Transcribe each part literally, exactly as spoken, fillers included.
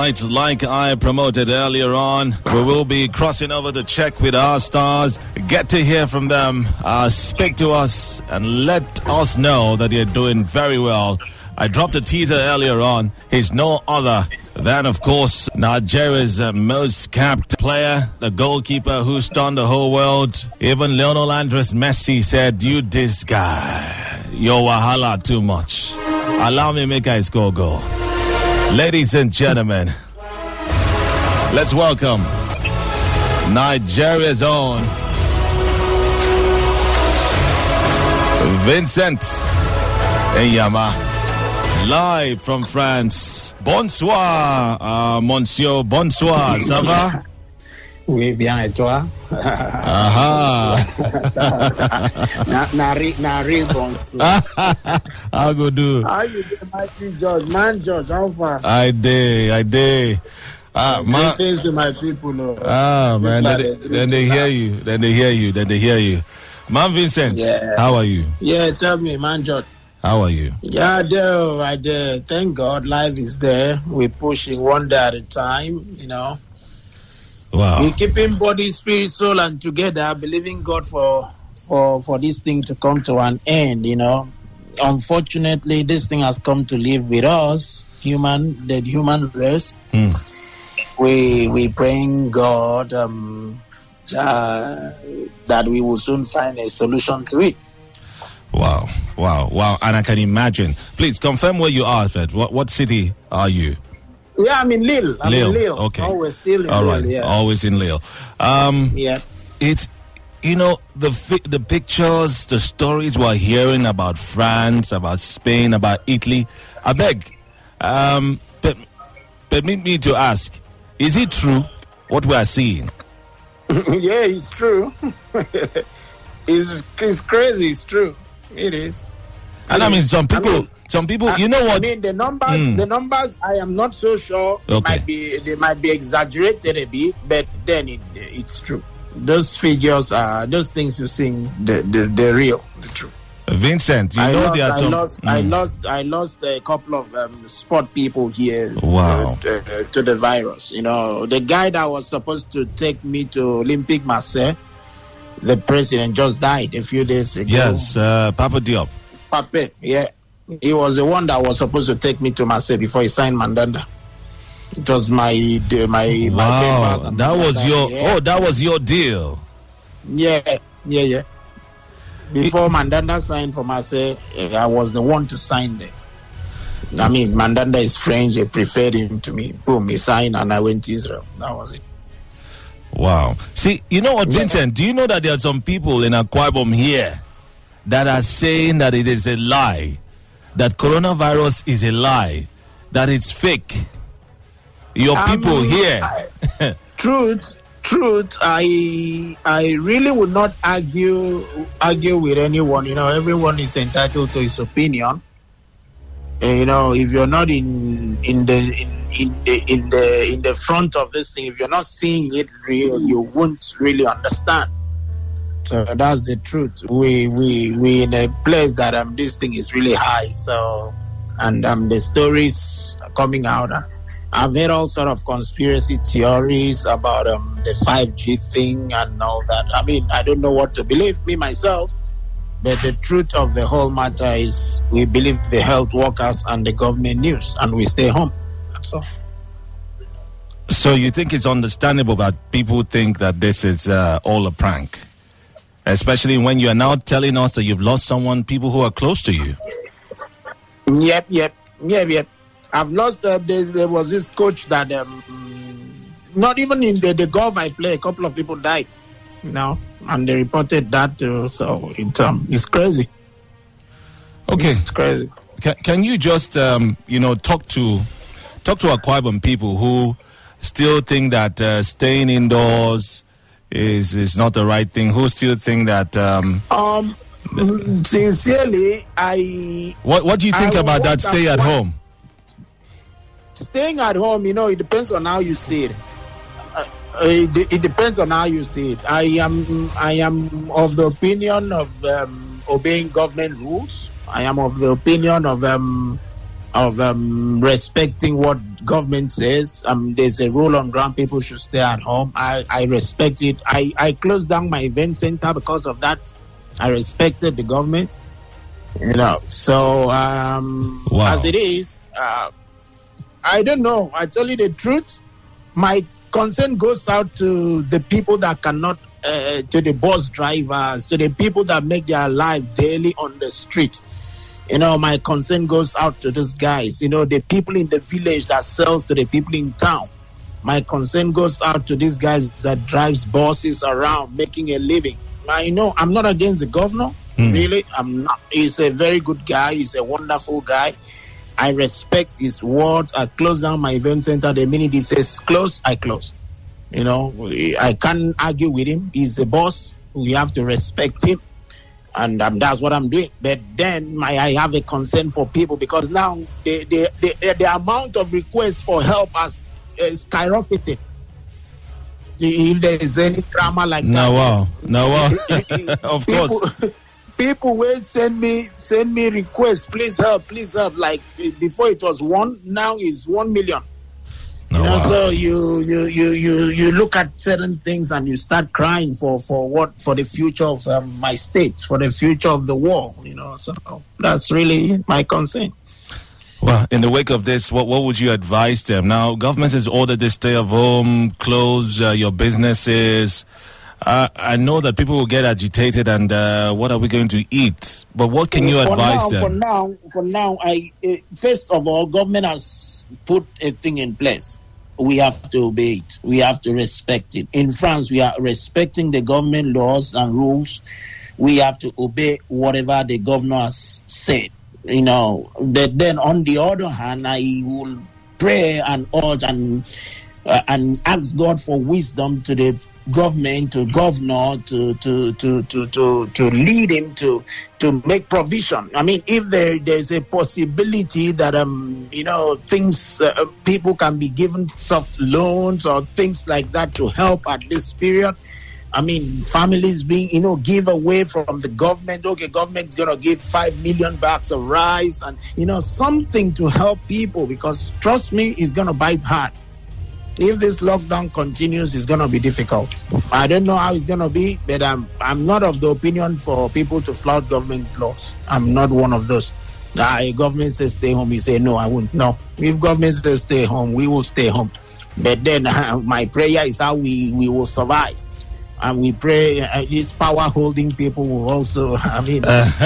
right, like I promoted earlier on, we will be crossing over to check with our stars, get to hear from them, uh, speak to us, and let us know that you're doing very well. I dropped a teaser earlier on. He's no other than, of course, Nigeria's uh, most capped player, the goalkeeper who stunned the whole world. Even Lionel Andres Messi said, "You this guy, your wahala too much. Allow me make I score goal." Ladies and gentlemen, let's welcome Nigeria's own Vincent Enyama, live from France. Bonsoir, uh, Monsieur. Bonsoir, ça va? Oui, bien, et toi? Aha. Nari, Nari, bonsoir. How go do? How you doing, mighty George? Man, George, how far? I did, I did. Ah, man. Greetings to my people. No. Ah, man. Then they, then they hear you. Then they hear you. Then they hear you. Man Vincent, yeah. How are you? Yeah, tell me, man, George. How are you? Yeah, I do. I do. Thank God, life is there. We're pushing one day at a time, you know. Wow. We're keeping body, spirit, soul, and together, believing God for for for this thing to come to an end, you know. Unfortunately, this thing has come to live with us, human, the human race. Mm. We we praying God um, uh, that we will soon find a solution to it. Wow, wow, wow. And I can imagine. Please confirm where you are, Fred. What what city are you? Yeah, I'm in Lille. I'm Lille. in Lille. Okay. Always still in All Lille, right. yeah. Always in Lille. Um, yeah. It's, you know, the fi- the pictures, the stories we're hearing about France, about Spain, about Italy. I beg, um, per- permit me to ask, is it true what we are seeing? Yeah, it's true. it's, it's crazy. It's true. It is. And it I mean, is. some people... I mean, Some people, I, you know what? I mean, the numbers, mm. the numbers, I am not so sure. They Okay. might be, they might be exaggerated a bit, but then it, it's true. Those figures are, those things you're seeing, the, the, the real, the true. Vincent, you I know lost, there are I some... lost, Mm. I lost, I lost a couple of um, sport people here. Wow. Uh, to, to the virus. You know, the guy that was supposed to take me to Olympic Marseille, the president just died a few days ago. Yes, uh, Papa Diop. Pape, yeah. He was the one that was supposed to take me to Marseille before he signed Mandanda. It was my the, my Wow, my papers and that was that. your Yeah. oh, that was your deal. Yeah, yeah, yeah. Before it, Mandanda signed for Marseille, I was the one to sign there. I mean, Mandanda is French. They preferred him to me. Boom, he signed, and I went to Israel. That was it. Wow. See, you know what, Yeah. Vincent? Do you know that there are some people in Akwa Ibom here that are saying that it is a lie, that coronavirus is a lie, that it's fake? Your Um, people here. I, truth, truth. I I really would not argue argue with anyone. You know, everyone is entitled to his opinion. And, you know, if you're not in in the in, in the in the in the front of this thing, if you're not seeing it real, you won't really understand. So that's the truth. We we we in a place that um this thing is really high. So and um the stories are coming out. Uh, I've heard all sort of conspiracy theories about um the five G thing and all that. I mean, I don't know what to believe, me myself. But the truth of the whole matter is we believe the health workers and the government news, and we stay home. That's all. So you think it's understandable that people think that this is uh, all a prank? Especially when you are now telling us that you've lost someone, people who are close to you. Yep, yep, yep, yep. I've lost, uh, there, there was this coach that, um, not even in the, the golf I play, a couple of people died, you know, and they reported that too, so it, um, it's crazy. Okay. It's crazy. Can, can you just, um, you know, talk to talk to Akwa Ibom people who still think that uh, staying indoors is is not the right thing, who still think that... Um, um, sincerely, I... What, what do you think I about that stay at home? Staying at home, you know, it depends on how you see it. Uh, it, it depends on how you see it. I am I am of the opinion of um, obeying government rules. I am of the opinion of um, of um, respecting what government says. Um, there's a rule on ground, people should stay at home. I, I respect it. I, I closed down my event center because of that. I respected the government, you know. So um, wow. as it is, uh, I don't know. I tell you the truth, my concern goes out to the people that cannot, uh, to the bus drivers, to the people that make their life daily on the street. You know, my concern goes out to those guys. You know, the people in the village that sells to the people in town. My concern goes out to these guys that drives buses around making a living. I know I'm not against the governor. Mm. Really, I'm not. He's a very good guy. He's a wonderful guy. I respect his words. I close down my event center the minute he says close, I close. You know, I can't argue with him. He's the boss. We have to respect him. And um, that's what I'm doing. But then my, I have a concern for people because now the the, the, the amount of requests for help has uh, skyrocketed. If there is any drama like no, that, wow, no, wow, of people, course, people will send me send me requests. Please help, please help. Like before it was one, now it's one million. No, you know, wow. so you, you you you you look at certain things and you start crying for, for what for the future of um, my state, for the future of the world. You know, so that's really my concern. Well, in the wake of this, what what would you advise them? Now, government has ordered this stay at home, close uh, your businesses. Uh, I know that people will get agitated, and uh, what are we going to eat? But what can you for advise now, them? For now, for now, I uh, first of all, government has put a thing in place. We have to obey it. We have to respect it. In France, we are respecting the government laws and rules. We have to obey whatever the governor has said. You know, but then on the other hand, I will pray and urge and uh, and ask God for wisdom to the government, to governor, to to to to to, to lead him to to make provision. I mean, if there there's a possibility that um you know things uh, people can be given soft loans or things like that to help at this period. I mean, families being, you know, give away from the government. Okay, government's going to give five million bags of rice and, you know, something to help people because, trust me, it's going to bite hard. If this lockdown continues, it's going to be difficult. I don't know how it's going to be, but I'm, I'm not of the opinion for people to flout government laws. I'm not one of those. Uh, government says stay home, you say, no, I won't. No, if government says stay home, we will stay home. But then uh, my prayer is how we, we will survive. And we pray uh, these power-holding people will also, I mean...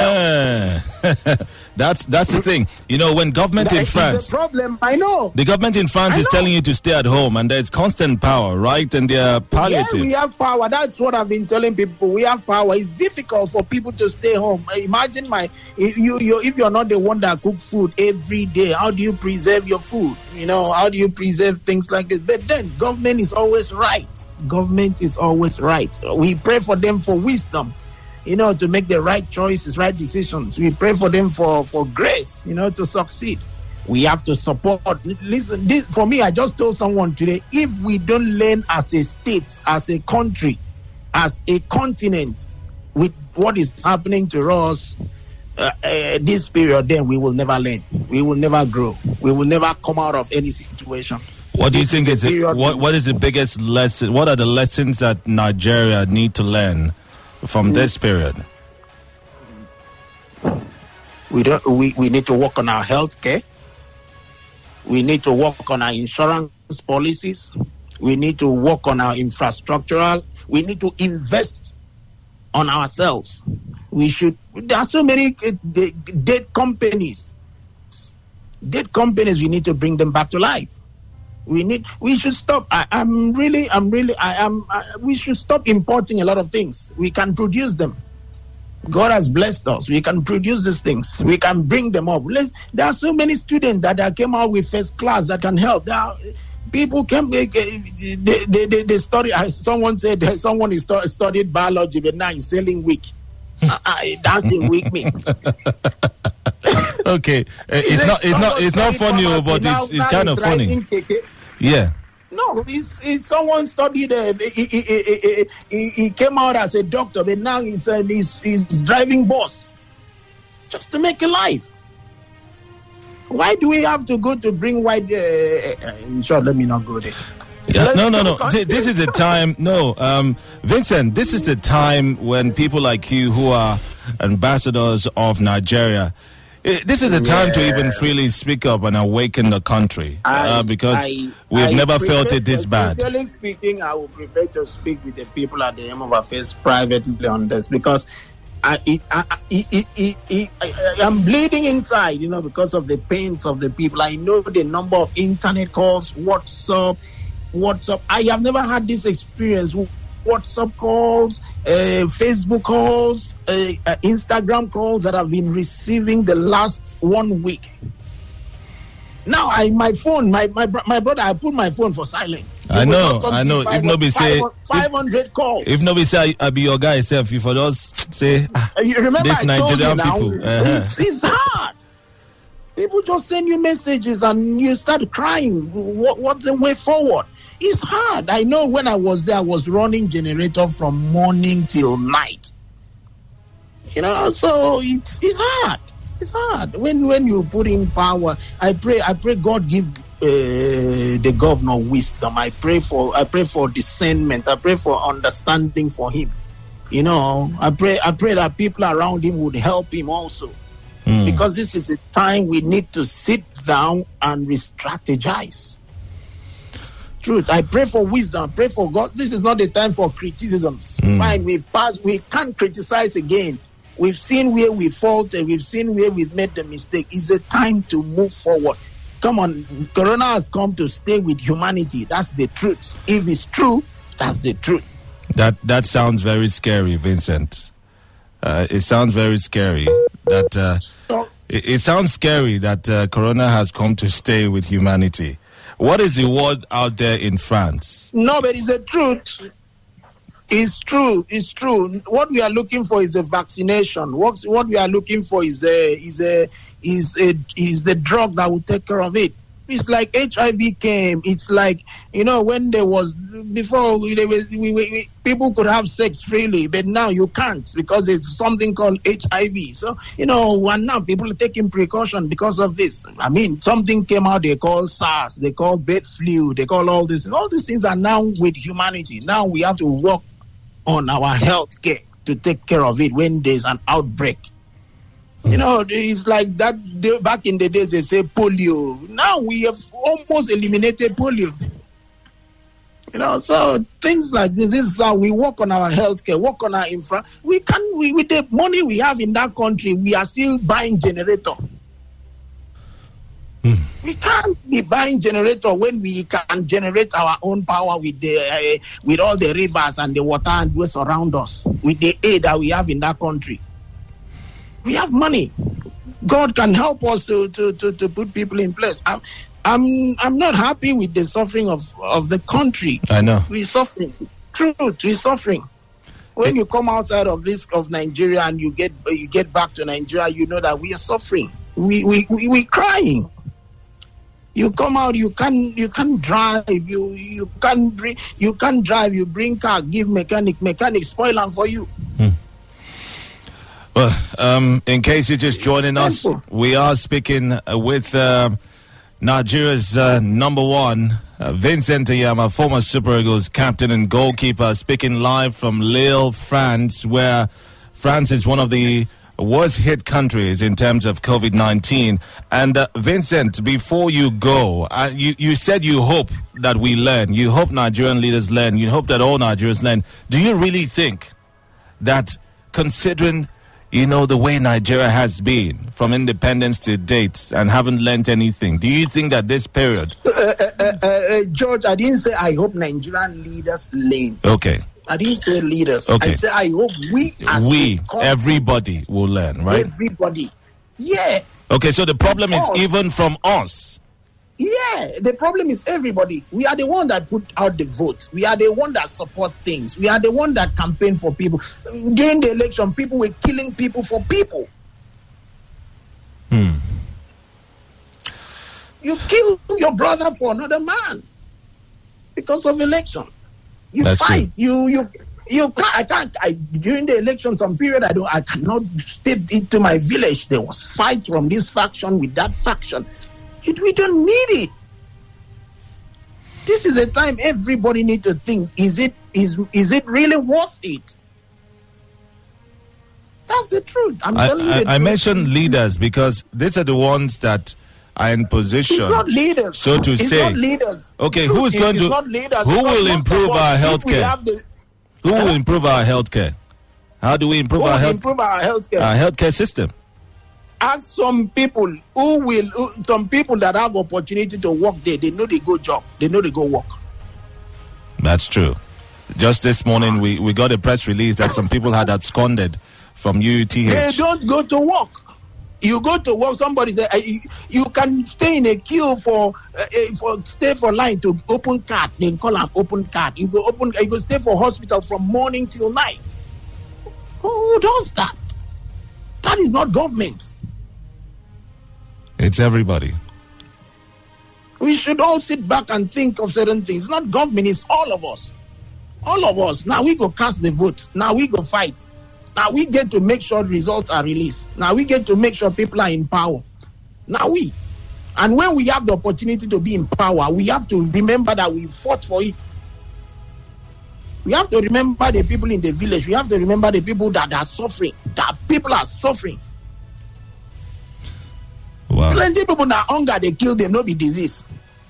Uh-huh. that's that's the thing. You know, when government in France... It's a problem, I know. The government in France is telling you to stay at home, and there's constant power, right? And they're palliative. Yeah, we have power. That's what I've been telling people. We have power. It's difficult for people to stay home. Imagine my... If, you, you, if you're not the one that cooks food every day, how do you preserve your food? You know, how do you preserve things like this? But then, government is always right. Government is always right. We pray for them for wisdom, you know, to make the right choices, right decisions. We pray for them for, for grace, you know, to succeed. We have to support. Listen, this for me, I just told someone today, if we don't learn as a state, as a country, as a continent, with what is happening to us uh, uh, this period, then we will never learn. We will never grow. We will never come out of any situation. What do you think is it, what what is the biggest lesson? What are the lessons that Nigeria need to learn from this period? We don't. We, we need to work on our health care. We need to work on our insurance policies. We need to work on our infrastructural. We need to invest on ourselves. We should. There are so many uh, dead companies. Dead companies. We need to bring them back to life. We need. We should stop. I, I'm really. I'm really. I am. I, we should stop importing a lot of things. We can produce them. God has blessed us. We can produce these things. We can bring them up. Let's, there are so many students that, that came out with first class that can help. There are, people can. They, they, they, they study. Someone said someone is studied biology, but now he's selling wig. I, that didn't wig me. Okay, it's not. It's not. It's not funny, but it's it's kind of funny. Yeah. No, it's, it's someone studied. Uh, he, he, he, he, he came out as a doctor, but now he's uh, he's, he's driving bus just to make a life. Why do we have to go to bring white? Uh, uh, in short, let me not go there. Yeah, no, no, no. Th- this is a time. No, um, Vincent. This is a time when people like you, who are ambassadors of Nigeria, eh, this is a time yeah. to even freely speak up and awaken the country, I, uh, because I, we've I never felt it this bad. Sincerely speaking, I would prefer to speak with the people at the Home of Affairs privately on this, because I, it, I, it, it, it, it, I, I'm bleeding inside, you know, because of the pains of the people. I know the number of internet calls, WhatsApp. WhatsApp. I have never had this experience. WhatsApp calls, uh, Facebook calls, uh, uh, Instagram calls that I've been receiving the last one week. Now, I my phone, my my my brother, I put my phone for silent. I know, I know. If nobody say five hundred calls, if nobody say I be your guy itself, if I just say ah, you remember this I told Nigerian you now, people, uh-huh. it's, it's hard. People just send you messages and you start crying. What, what's the way forward? It's hard. I know when I was there, I was running generator from morning till night. You know, so it's it's hard. It's hard. When when you put in power, I pray I pray God give uh, the governor wisdom. I pray for I pray for discernment. I pray for understanding for him. You know, I pray I pray that people around him would help him also. Mm. Because this is a time we need to sit down and re-strategize. Truth. I pray for wisdom. I pray for God. This is not the time for criticisms. Mm. Fine, we've passed. We can't criticize again. We've seen where we faulted. We've seen where we've made the mistake. It's a time to move forward. Come on, Corona has come to stay with humanity. That's the truth. If it's true, that's the truth. That that sounds very scary, Vincent. Uh, it sounds very scary. That uh, so, it, it sounds scary that uh, Corona has come to stay with humanity. What is the word out there in France? No, but it's the truth. It's true. It's true. What we are looking for is a vaccination. What what we are looking for is a is a is a is the drug that will take care of it. It's like H I V came. It's like, you know, when there was before we, there was, we, we, we people could have sex freely, but now you can't because there's something called H I V. So, you know, and now people are taking precaution because of this. I mean, something came out they call SARS, they call bird flu, they call all this. All these things are now with humanity. Now we have to work on our health care to take care of it when there's an outbreak. You know, it's like that back in the days they say polio. Now we have almost eliminated polio. You know, so things like this, this is how we work on our healthcare, work on our infra. We can, we, with the money we have in that country, we are still buying generator. Hmm. We can't be buying generator when we can generate our own power with the uh, with all the rivers and the water and waste around us, with the aid that we have in that country. We have money. God can help us to, to, to, to put people in place. I'm, I'm I'm not happy with the suffering of, of the country. I know. We're suffering. Truth, we're suffering. When it, you come outside of this of Nigeria and you get you get back to Nigeria, you know that we are suffering. We we we we're crying. You come out, you can you can drive, you you can bring you can drive, you bring car, give mechanic, mechanic spoil them for you. Hmm. Well, um, in case you're just joining us, we are speaking with uh, Nigeria's uh, number one, uh, Vincent Eyama, former Super Eagles captain and goalkeeper, speaking live from Lille, France, where France is one of the worst hit countries in terms of COVID nineteen. And uh, Vincent, before you go, uh, you, you said you hope that we learn. You hope Nigerian leaders learn. You hope that all Nigerians learn. Do you really think that, considering, you know, the way Nigeria has been from independence to date and haven't learned anything, do you think that this period... Uh, uh, uh, uh, George, I didn't say I hope Nigerian leaders learn. Okay. I didn't say leaders. Okay. I said I hope we as We, country, everybody will learn, right? Everybody. Yeah. Okay, so the problem is even from us. Yeah, the problem is everybody. We are the one that put out the vote. We are the one that support things. We are the one that campaign for people. During the election, people were killing people for people. Hmm. You kill your brother for another man because of election. You That's fight. true. You you you can't. I can't. I during the election, some period I don't. I cannot step into my village. There was fight from this faction with that faction. We don't need it. This is a time everybody needs to think, is it is is it really worth it? That's the truth. I'm I, telling you I, the I truth. mentioned leaders because these are the ones that are in position. It's not leaders. So to it's say. not leaders. Okay, Truth who's is, going it's to not leaders, who because will most improve of us, our if health we care? have the- Who will Huh? improve our health care? How do we improve Who our will health improve our healthcare? our healthcare system? Ask some people who will, who, some people that have opportunity to work there. They know they go job. They know they go work. That's true. Just this morning, we, we got a press release that some people had absconded from U T H. They don't go to work. You go to work. Somebody say uh, you, you can stay in a queue for uh, uh, for stay for line to open card. They call them open card. You go open. You go stay for hospital from morning till night. Who does that? That is not government. It's everybody. We should all sit back and think of certain things. It's not government. It's all of us. All of us. Now we go cast the vote. Now we go fight. Now we get to make sure results are released. Now we get to make sure people are in power. Now we. And when we have the opportunity to be in power, we have to remember that we fought for it. We have to remember the people in the village. We have to remember the people that are suffering. That people are suffering. Wow. Plenty people now hunger, they kill them, no be disease.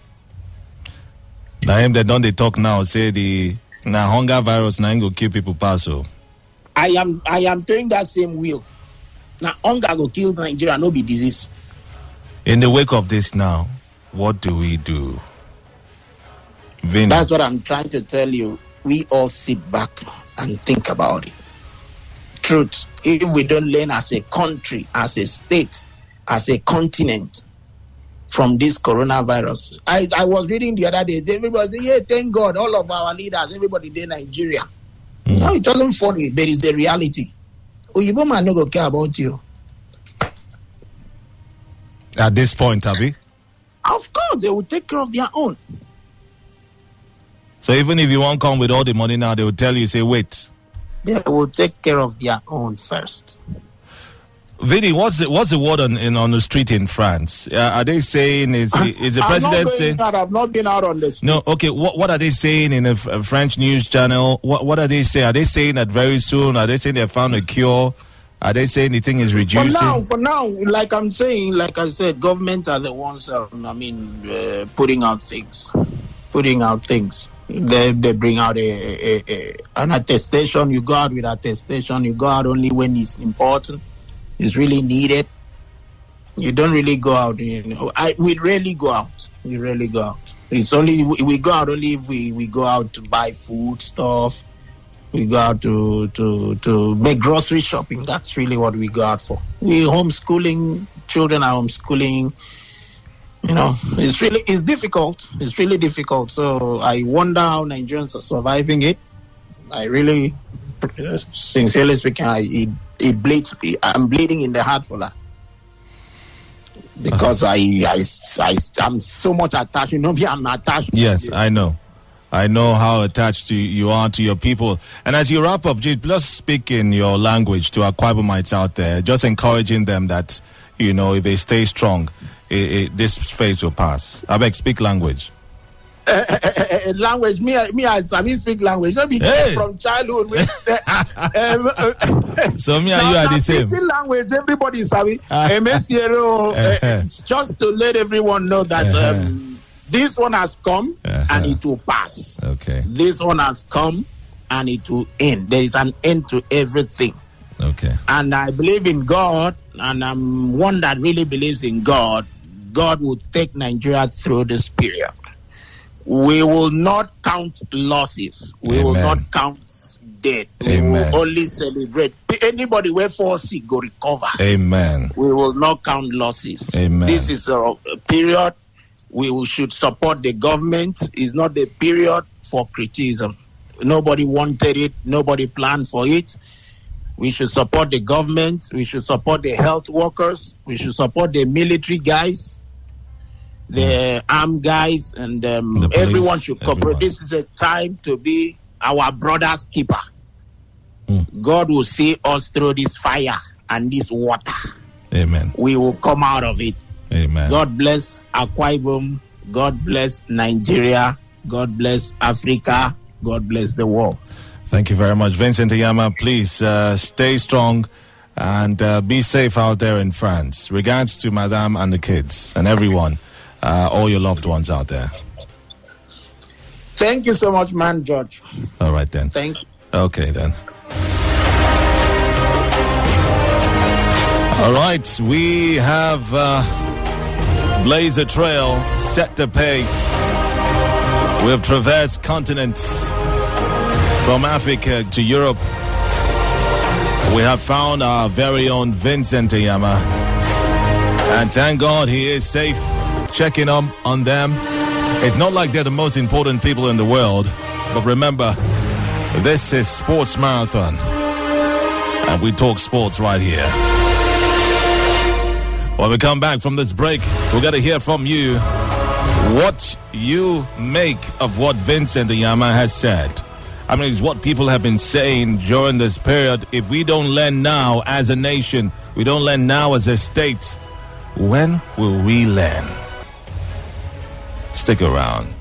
Now him they don't they talk now, say the now hunger virus now go kill people pass. So I am I am doing that same will. Now hunger go kill Nigeria, no be disease. in the wake of this now, what do we do? Vinny. That's what I'm trying to tell you. We all sit back and think about it. Truth. If we don't learn as a country, as a state, as a continent from this coronavirus. I, I was reading the other day, everybody said, yeah, thank God, all of our leaders, everybody in Nigeria. Mm. No, it wasn't funny, but it's the reality. Oyibo man no go care about you. At this point, Abi? Of course, they will take care of their own. So even if you won't come with all the money now, they will tell you, say, wait. They will take care of their own first. Vinny, what's the what's the word on in, on the street in France? Uh, are they saying is is the president saying? Out, I've not been out on the street. No, okay. What what are they saying in a, a French news channel? What what are they saying? Are they saying that very soon? Are they saying they found a cure? Are they saying the thing is reducing? For now, for now, like I'm saying, like I said, government are the ones. Um, I mean, uh, putting out things, putting out things. They they bring out a, a, a an attestation. You go out with attestation. You go out only when it's important. It's really needed. You don't really go out. You know, I we rarely go out. We rarely go out. It's only we, we go out only if we, we go out to buy food stuff. We go out to to to make grocery shopping. That's really what we go out for. We homeschooling children are homeschooling. You know, it's really it's difficult. It's really difficult. So I wonder how Nigerians are surviving it. I really, sincerely speaking, I it, it bleeds. I'm bleeding in the heart for that because uh-huh. I, I I I'm so much attached. You know me, I'm attached. Yes, I know. I know how attached you, you are to your people. And as you wrap up, just speak in your language to our Kwaibomites out there, just encouraging them that, you know, if they stay strong, it, it, this phase will pass. I beg, speak language. Uh, uh, uh, language, me, me, I speak language. Don't be hey. from childhood. With, uh, um, uh, so me and now, you are the same. Speaking language, everybody is having. uh, just to let everyone know that um, this one has come uh-huh. and it will pass. Okay. This one has come and it will end. There is an end to everything. Okay. And I believe in God, and I'm one that really believes in God. God will take Nigeria through this period. We will not count losses. We Amen. will not count death. We Amen. will only celebrate. Anybody where fall sick go recover. Amen. We will not count losses. Amen. This is a, a period we should support the government. It's not the period for criticism. Nobody wanted it. Nobody planned for it. We should support the government. We should support the health workers. We should support the military guys, the armed guys, and um, police, everyone should cooperate. Everyone. This is a time to be our brother's keeper. Mm. God will see us through this fire and this water. Amen. We will come out of it. Amen. God bless Akwa Ibom. God bless Nigeria. God bless Africa. God bless the world. Thank you very much, Vincent Eyama. Please uh, stay strong and uh, be safe out there in France. Regards to Madame and the kids and everyone, uh, all your loved ones out there. Thank you so much, man, George. All right, then. Thank you. Okay, then. All right, we have uh, blazed a trail, set the pace. We have traversed continents from Africa to Europe. We have found our very own Vincent Eyama. And thank God he is safe, checking up on them. It's not like they're the most important people in the world, but remember, this is Sports Marathon, and we talk sports right here. When we come back from this break, we're going to hear from you what you make of what Vincent Eyama has said. I mean, it's what people have been saying during this period. If we don't learn now as a nation, we don't learn now as a state, when will we learn? Stick around.